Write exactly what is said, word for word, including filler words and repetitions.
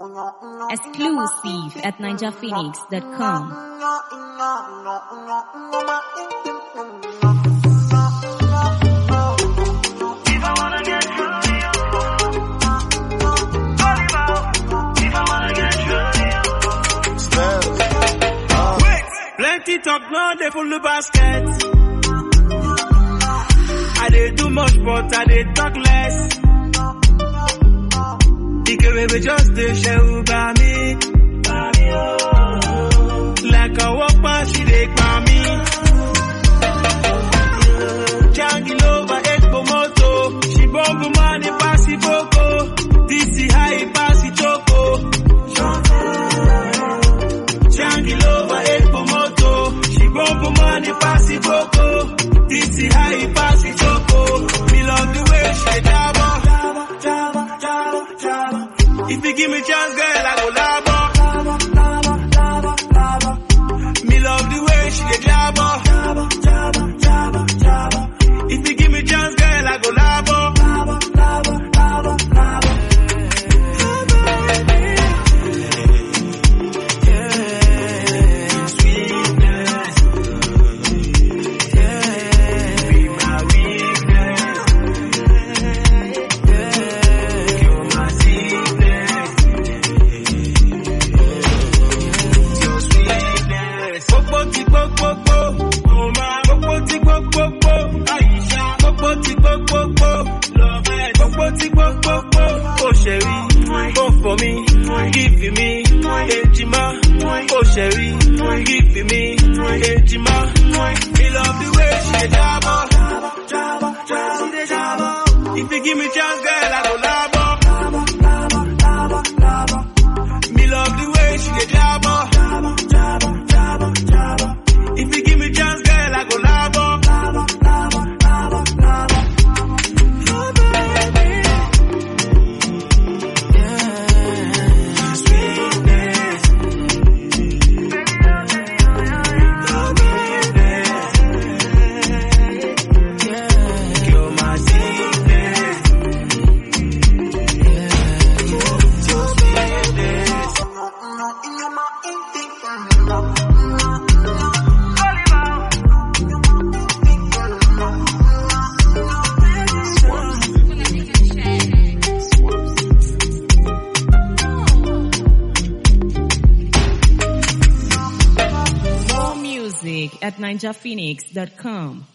Exclusive at ninja phoenix dot com. Plenty talk, no, they full of basket. I dey do much, but I dey talk less. The baby just dey share by me. Like a walk past, she dey by me. Jangle over Expo Moto. She bump money pass the boko. This is high pass the choco. Jangle over Expo Moto. She bump money pass the boko. This is high pass the choco. Me love the way she dey jabba. Jabba, jabba, jabba. If you give me chance, girl, I go labo. Labo, labo, labo. Me love the way she dey jabba. Jabba, jabba, jabba, jabba. If you give me chance, girl, I go labo. Labo, labo, labo, labo. Yeah, sweetness. Yeah, be my weakness. Yeah, you're my secret. Your sweetness. Popo ti popo, oh my. Popo ti popo, Aisha. Popo ti popo, love it. Popo ti popo, oh chérie, oh for me, give me, Ejima, oh chérie, give me, Ejima. Me love the way she dey jabba, jabba, jabba, she dey jabba. If you give me chance, girl, I go labo, labo, labo, labo. Me love the way she dey jabba, jabba, jabba, jabba, jabba. If you give me chance, girl, I go labo, labo, labo, labo, labo. Oh baby, yeah, sweetness. Oh goodness, yeah, you're my secret. Yeah, your sweetness. More music at ninja phoenix dot com.